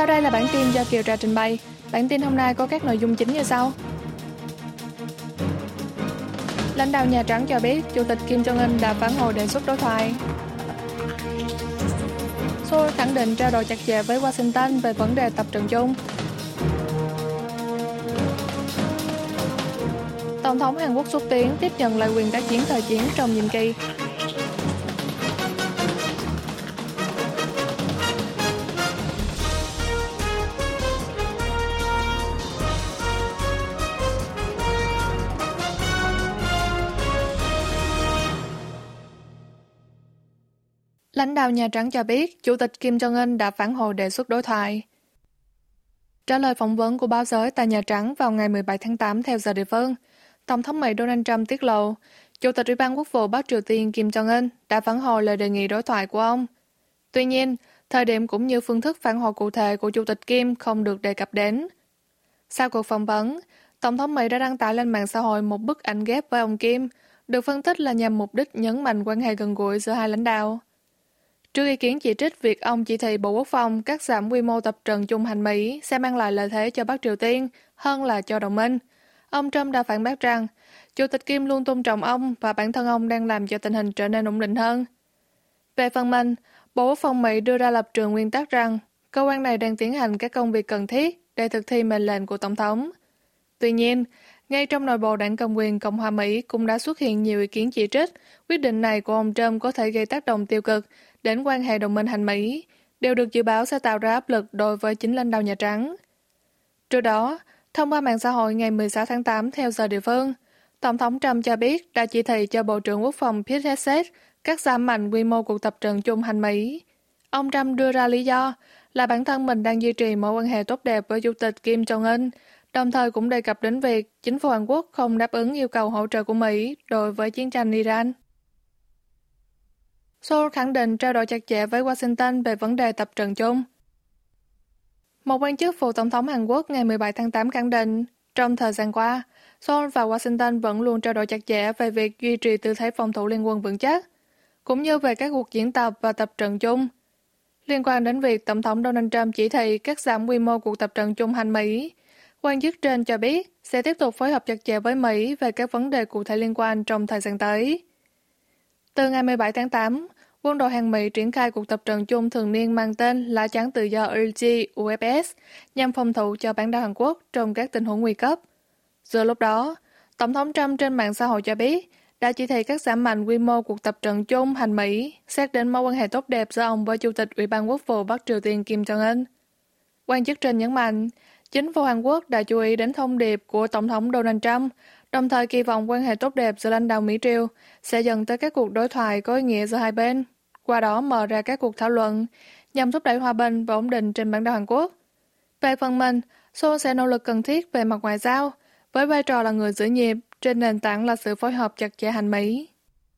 đây là bản tin do Kiều Trà trình bày. Bản tin hôm nay có các nội dung chính như sau. Lãnh đạo Nhà Trắng cho biết Chủ tịch Kim Jong-un đã phản hồi đề xuất đối thoại. Seoul khẳng định trao đổi chặt chẽ với Washington về vấn đề tập trận chung. Tổng thống Hàn Quốc xúc tiến tiếp nhận lại quyền tác chiến thời chiến trong nhiệm kỳ. Lãnh đạo Nhà Trắng cho biết Chủ tịch Kim Jong-un đã phản hồi đề xuất đối thoại. Trả lời phỏng vấn của báo giới tại Nhà Trắng vào ngày 17 tháng 8 theo giờ địa phương, Tổng thống Mỹ Donald Trump tiết lộ Chủ tịch Ủy ban Quốc vụ Bắc Triều Tiên Kim Jong-un đã phản hồi lời đề nghị đối thoại của ông. Tuy nhiên, thời điểm cũng như phương thức phản hồi cụ thể của Chủ tịch Kim không được đề cập đến. Sau cuộc phỏng vấn, Tổng thống Mỹ đã đăng tải lên mạng xã hội một bức ảnh ghép với ông Kim, được phân tích là nhằm mục đích nhấn mạnh quan hệ gần gũi giữa hai lãnh đạo. Trước ý kiến chỉ trích việc ông chỉ thị Bộ Quốc phòng cắt giảm quy mô tập trận chung Hàn Mỹ sẽ mang lại lợi thế cho Bắc Triều Tiên hơn là cho đồng minh, ông Trump đã phản bác rằng Chủ tịch Kim luôn tôn trọng ông và bản thân ông đang làm cho tình hình trở nên ổn định hơn. Về phần mình, Bộ Quốc phòng Mỹ đưa ra lập trường nguyên tắc rằng cơ quan này đang tiến hành các công việc cần thiết để thực thi mệnh lệnh của Tổng thống. Tuy nhiên, ngay trong nội bộ đảng Cầm quyền Cộng hòa Mỹ cũng đã xuất hiện nhiều ý kiến chỉ trích quyết định này của ông Trump có thể gây tác động tiêu cực đến quan hệ đồng minh Hàn Mỹ, đều được dự báo sẽ tạo ra áp lực đối với chính lãnh đạo Nhà Trắng. Trước đó, thông qua mạng xã hội ngày 16 tháng 8 theo giờ địa phương, Tổng thống Trump cho biết đã chỉ thị cho Bộ trưởng Quốc phòng Pete Hegseth cắt giảm mạnh quy mô cuộc tập trận chung Hàn Mỹ. Ông Trump đưa ra lý do là bản thân mình đang duy trì mối quan hệ tốt đẹp với Chủ tịch Kim Jong-un, đồng thời cũng đề cập đến việc chính phủ Hàn Quốc không đáp ứng yêu cầu hỗ trợ của Mỹ đối với chiến tranh Iran. Seoul khẳng định trao đổi chặt chẽ với Washington về vấn đề tập trận chung. Một quan chức phủ Tổng thống Hàn Quốc ngày 17 tháng 8 khẳng định, trong thời gian qua, Seoul và Washington vẫn luôn trao đổi chặt chẽ về việc duy trì tư thế phòng thủ liên quân vững chắc, cũng như về các cuộc diễn tập và tập trận chung. Liên quan đến việc Tổng thống Donald Trump chỉ thị cắt giảm quy mô cuộc tập trận chung Hàn Mỹ, quan chức trên cho biết sẽ tiếp tục phối hợp chặt chẽ với Mỹ về các vấn đề cụ thể liên quan trong thời gian tới. Từ ngày 17 tháng 8, quân đội Hàn Mỹ triển khai cuộc tập trận chung thường niên mang tên Lá chắn tự do LG-UFS nhằm phòng thủ cho bán đảo Hàn Quốc trong các tình huống nguy cấp. Giữa lúc đó, Tổng thống Trump trên mạng xã hội cho biết đã chỉ thị cắt giảm mạnh quy mô cuộc tập trận chung Hàn Mỹ, xét đến mối quan hệ tốt đẹp giữa ông với Chủ tịch Ủy ban Quốc vụ Bắc Triều Tiên Kim Jong-un. Quan chức trên nhấn mạnh, chính phủ Hàn Quốc đã chú ý đến thông điệp của Tổng thống Donald Trump, đồng thời kỳ vọng quan hệ tốt đẹp giữa lãnh đạo Mỹ-Triều sẽ dẫn tới các cuộc đối thoại có ý nghĩa giữa hai bên, qua đó mở ra các cuộc thảo luận nhằm thúc đẩy hòa bình và ổn định trên bán đảo Hàn Quốc. Về phần mình, Seoul sẽ nỗ lực cần thiết về mặt ngoại giao, với vai trò là người giữ nhịp trên nền tảng là sự phối hợp chặt chẽ Hàn-Mỹ.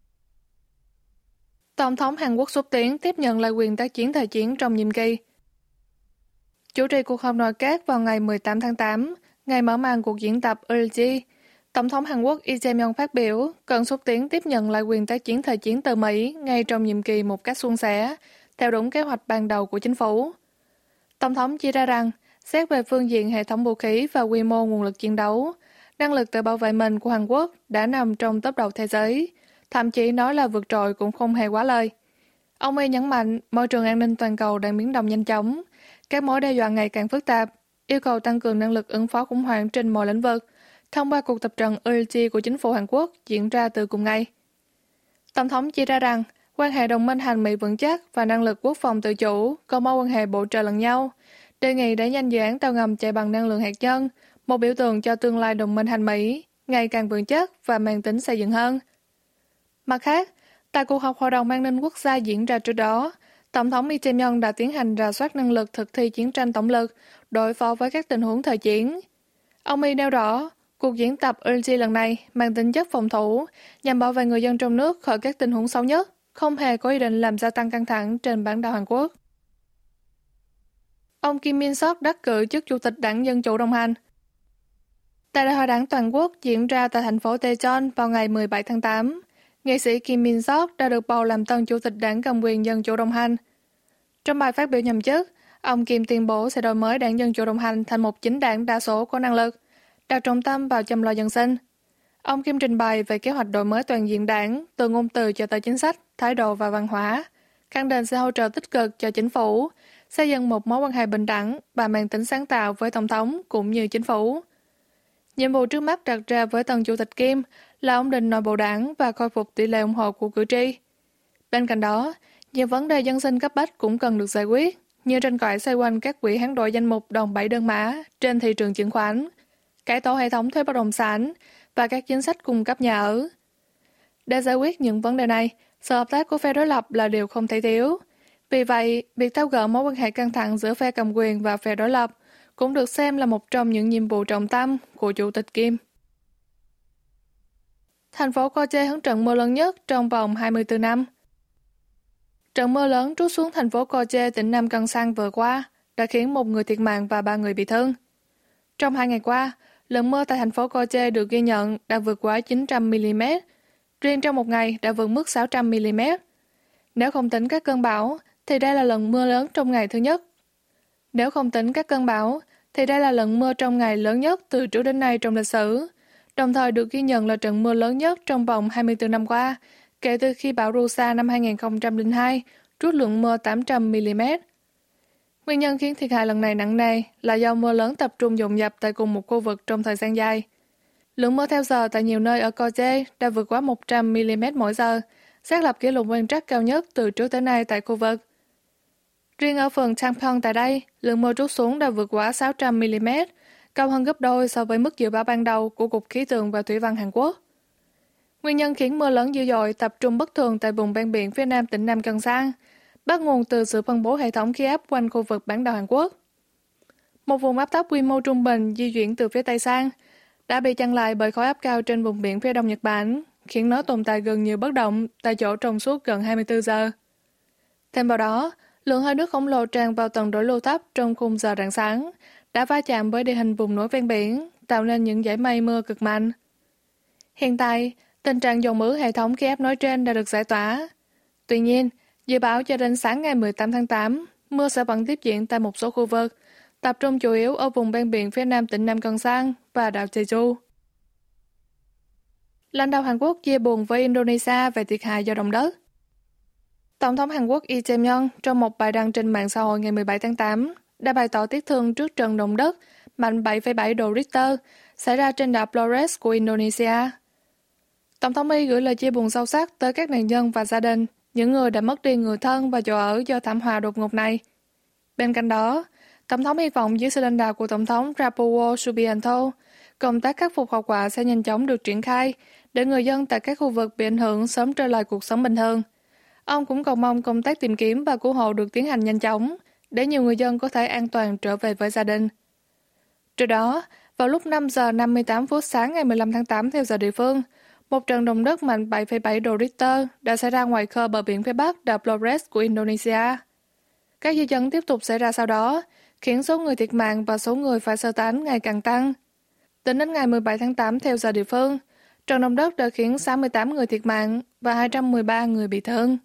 Tổng thống Hàn Quốc xúc tiến tiếp nhận lại quyền tác chiến thời chiến trong nhiệm kỳ. Chủ trì cuộc họp nội các vào ngày 18 tháng 8, ngày mở màn cuộc diễn tập LG, Tổng thống Hàn Quốc Lee Jae-myung phát biểu cần xúc tiến tiếp nhận lại quyền tác chiến thời chiến từ Mỹ ngay trong nhiệm kỳ một cách suôn sẻ, theo đúng kế hoạch ban đầu của chính phủ. Tổng thống chỉ ra rằng, xét về phương diện hệ thống vũ khí và quy mô nguồn lực chiến đấu, năng lực tự bảo vệ mình của Hàn Quốc đã nằm trong top đầu thế giới, thậm chí nói là vượt trội cũng không hề quá lời. Ông Lee nhấn mạnh môi trường an ninh toàn cầu đang biến động nhanh chóng, các mối đe dọa ngày càng phức tạp, yêu cầu tăng cường năng lực ứng phó khủng hoảng trên mọi lĩnh vực, thông qua cuộc tập trận LG của chính phủ Hàn Quốc diễn ra từ cùng ngày. Tổng thống chỉ ra rằng, quan hệ đồng minh Hàn Mỹ vững chắc và năng lực quốc phòng tự chủ có mối quan hệ bổ trợ lẫn nhau, đề nghị đẩy nhanh dự án tàu ngầm chạy bằng năng lượng hạt nhân, một biểu tượng cho tương lai đồng minh Hàn Mỹ ngày càng vững chắc và mang tính xây dựng hơn. Mặt khác, tại cuộc họp Hội đồng An ninh Quốc gia diễn ra trước đó, Tổng thống Lee Jae-myung đã tiến hành rà soát năng lực thực thi chiến tranh tổng lực đối phó với các tình huống thời chiến. Ông Lee nêu rõ, cuộc diễn tập LG lần này mang tính chất phòng thủ nhằm bảo vệ người dân trong nước khỏi các tình huống xấu nhất, không hề có ý định làm gia tăng căng thẳng trên bán đảo Hàn Quốc. Ông Kim Min-sok đắc cử chức Chủ tịch Đảng Dân Chủ đồng hành. Tại Đại hội Đảng Toàn quốc diễn ra tại thành phố Daejeon vào ngày 17 tháng 8, nghệ sĩ Kim Min-sok đã được bầu làm tân Chủ tịch Đảng Cầm quyền Dân Chủ đồng hành. Trong bài phát biểu nhậm chức, Ông Kim tuyên bố sẽ đổi mới Đảng Dân Chủ đồng hành thành một chính đảng đa số có năng lực, đặt trọng tâm vào chăm lo dân sinh. Ông Kim trình bày về kế hoạch đổi mới toàn diện đảng, từ ngôn từ cho tới chính sách, thái độ và văn hóa, khẳng định sẽ hỗ trợ tích cực cho chính phủ, xây dựng một mối quan hệ bình đẳng và mang tính sáng tạo với Tổng thống cũng như chính phủ. Nhiệm vụ trước mắt đặt ra với tân Chủ tịch Kim là ổn định nội bộ đảng và khôi phục tỷ lệ ủng hộ của cử tri. Bên cạnh đó, nhiều vấn đề dân sinh cấp bách cũng cần được giải quyết, như tranh cãi xoay quanh các quỹ hoán đổi danh mục đòn bẩy đơn mã trên thị trường chứng khoán, cải tổ hệ thống thuế bất động sản và các chính sách cung cấp nhà ở. Để giải quyết những vấn đề này, sự hợp tác của phe đối lập là điều không thể thiếu. Vì vậy, việc tháo gỡ mối quan hệ căng thẳng giữa phe cầm quyền và phe đối lập cũng được xem là một trong những nhiệm vụ trọng tâm của Chủ tịch Kim. Thành phố Koche hứng trận mưa lớn nhất trong vòng 24 năm. Trận mưa lớn trút xuống thành phố Koche, tỉnh Nam Kansang vừa qua đã khiến 1 người thiệt mạng và 3 người bị thương. Trong 2 ngày qua, lượng mưa tại thành phố Koche được ghi nhận đã vượt quá 900 mm, riêng trong một ngày đã vượt mức 600 mm. Nếu không tính các cơn bão, thì đây là lần mưa lớn trong ngày thứ nhất. Nếu không tính các cơn bão, thì đây là lần mưa trong ngày lớn nhất từ trước đến nay trong lịch sử, đồng thời được ghi nhận là trận mưa lớn nhất trong vòng 24 năm qua, kể từ khi bão Rusa năm 2002 trút lượng mưa 800 mm. Nguyên nhân khiến thiệt hại lần này nặng nề là do mưa lớn tập trung dồn dập tại cùng một khu vực trong thời gian dài. Lượng mưa theo giờ tại nhiều nơi ở Koche đã vượt quá 100 mm mỗi giờ, xác lập kỷ lục quan trắc cao nhất từ trước tới nay tại khu vực. Riêng ở phường Tangpyeong tại đây, lượng mưa trút xuống đã vượt quá 600 mm, cao hơn gấp đôi so với mức dự báo ban đầu của Cục Khí tượng và Thủy văn Hàn Quốc. Nguyên nhân khiến mưa lớn dữ dội tập trung bất thường tại vùng ven biển phía nam tỉnh Nam Kansang, bắt nguồn từ sự phân bố hệ thống khí áp quanh khu vực bán đảo Hàn Quốc. Một vùng áp thấp quy mô trung bình di chuyển từ phía Tây sang đã bị chặn lại bởi khối áp cao trên vùng biển phía đông Nhật Bản, khiến nó tồn tại gần như bất động tại chỗ trong suốt gần 24 giờ. Thêm vào đó, lượng hơi nước khổng lồ tràn vào tầng đối lưu thấp trong khung giờ rạng sáng đã va chạm với địa hình vùng núi ven biển, tạo nên những dải mây mưa cực mạnh. Hiện tại, tình trạng dồn ứ hệ thống khí áp nói trên đã được giải tỏa. Tuy nhiên, dự báo cho đến sáng ngày 18 tháng 8, mưa sẽ vẫn tiếp diễn tại một số khu vực, tập trung chủ yếu ở vùng ven biển phía nam tỉnh Nam Kansang và đảo Jeju. Lãnh đạo Hàn Quốc chia buồn với Indonesia về thiệt hại do động đất. Tổng thống Hàn Quốc Lee Jae-myung trong một bài đăng trên mạng xã hội ngày 17 tháng 8 đã bày tỏ tiếc thương trước trận động đất mạnh 7,7 độ Richter xảy ra trên đảo Flores của Indonesia. Tổng thống Lee gửi lời chia buồn sâu sắc tới các nạn nhân và gia đình, những người đã mất đi người thân và chỗ ở do thảm họa đột ngột này. Bên cạnh đó, Tổng thống hy vọng dưới sự lãnh đạo của Tổng thống Prabowo Subianto, công tác khắc phục hậu quả sẽ nhanh chóng được triển khai để người dân tại các khu vực bị ảnh hưởng sớm trở lại cuộc sống bình thường. Ông cũng cầu mong công tác tìm kiếm và cứu hộ được tiến hành nhanh chóng để nhiều người dân có thể an toàn trở về với gia đình. Trước đó, vào lúc 5 giờ 58 phút sáng ngày 15 tháng 8 theo giờ địa phương, một trận động đất mạnh 7,7 độ Richter đã xảy ra ngoài khơi bờ biển phía bắc đảo Flores của Indonesia. Các dư chấn tiếp tục xảy ra sau đó, khiến số người thiệt mạng và số người phải sơ tán ngày càng tăng. Tính đến ngày 17 tháng 8 theo giờ địa phương, trận động đất đã khiến 68 người thiệt mạng và 213 người bị thương.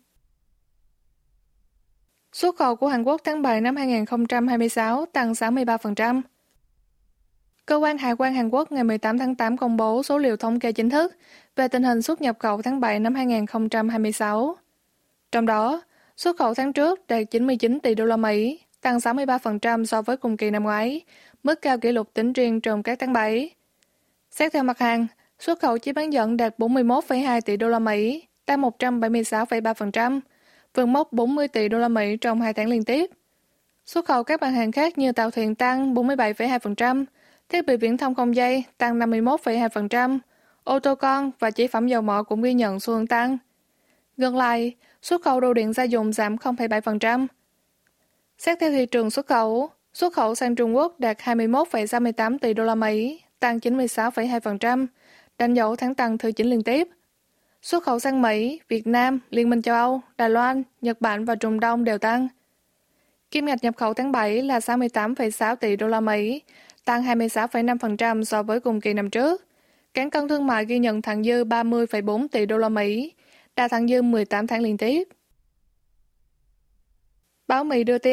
Xuất khẩu của Hàn Quốc tháng 7 năm 2026 tăng 63%. Cơ quan Hải quan Hàn Quốc ngày 18 tháng 8 công bố số liệu thống kê chính thức về tình hình xuất nhập khẩu tháng 7 năm 2026. Trong đó, xuất khẩu tháng trước đạt 99 tỷ đô la Mỹ, tăng 63% so với cùng kỳ năm ngoái, mức cao kỷ lục tính riêng trong các tháng 7. Xét theo mặt hàng, xuất khẩu chế bán dẫn đạt 41,2 tỷ đô la Mỹ, tăng 176,3%, vượt mốc 40 tỷ đô la Mỹ trong 2 tháng liên tiếp. Xuất khẩu các mặt hàng khác như tàu thuyền tăng 47,2%, thiết bị viễn thông không dây tăng 51,2%, ô tô con và chế phẩm dầu mỏ cũng ghi nhận xu hướng tăng. Ngược lại, xuất khẩu đồ điện gia dụng giảm 0,7%. Xét theo thị trường xuất khẩu sang Trung Quốc đạt 21,68 tỷ đô la Mỹ, tăng 96,2%, đánh dấu tháng tăng thứ 9 liên tiếp. Xuất khẩu sang Mỹ, Việt Nam, Liên minh châu Âu, Đài Loan, Nhật Bản và Trung Đông đều tăng. Kim ngạch nhập khẩu tháng 7 là 68,6 tỷ đô la Mỹ, tăng 26,5% so với cùng kỳ năm trước. Cán cân thương mại ghi nhận thặng dư 30,4 tỷ đô la Mỹ, đạt thặng dư 18 tháng liên tiếp. Báo Mỹ đưa tin,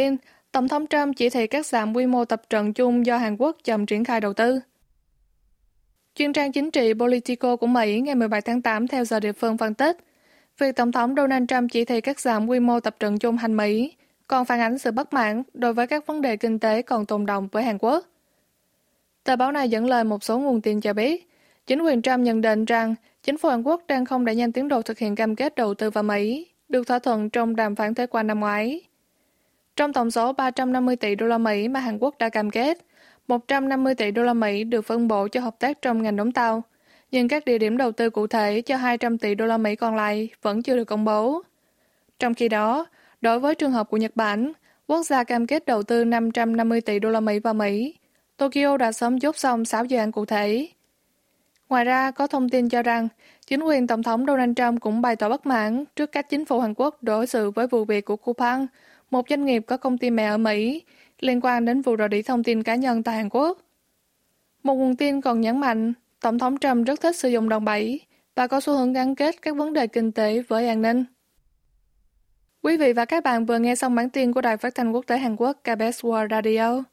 Tổng thống Trump chỉ thị cắt giảm quy mô tập trận chung do Hàn Quốc chậm triển khai đầu tư. Chuyên trang chính trị Politico của Mỹ ngày 17 tháng 8 theo giờ địa phương phân tích, việc Tổng thống Donald Trump chỉ thị cắt giảm quy mô tập trận chung hành Mỹ còn phản ánh sự bất mãn đối với các vấn đề kinh tế còn tồn đọng với Hàn Quốc. Tờ báo này dẫn lời một số nguồn tin cho biết, chính quyền Trump nhận định rằng chính phủ Hàn Quốc đang không đẩy nhanh tiến độ thực hiện cam kết đầu tư vào Mỹ, được thỏa thuận trong đàm phán thuế quan năm ngoái. Trong tổng số 350 tỷ đô la Mỹ mà Hàn Quốc đã cam kết, 150 tỷ đô la Mỹ được phân bổ cho hợp tác trong ngành đóng tàu, nhưng các địa điểm đầu tư cụ thể cho 200 tỷ đô la Mỹ còn lại vẫn chưa được công bố. Trong khi đó, đối với trường hợp của Nhật Bản, quốc gia cam kết đầu tư 550 tỷ đô la Mỹ vào Mỹ, Tokyo đã sớm chốt xong 6 dự án cụ thể. Ngoài ra, có thông tin cho rằng chính quyền Tổng thống Donald Trump cũng bày tỏ bất mãn trước cách chính phủ Hàn Quốc đối xử với vụ việc của Coupang, một doanh nghiệp có công ty mẹ ở Mỹ, liên quan đến vụ rò rỉ thông tin cá nhân tại Hàn Quốc. Một nguồn tin còn nhấn mạnh, Tổng thống Trump rất thích sử dụng đòn bẩy và có xu hướng gắn kết các vấn đề kinh tế với an ninh. Quý vị và các bạn vừa nghe xong bản tin của Đài Phát thanh Quốc tế Hàn Quốc KBS World Radio.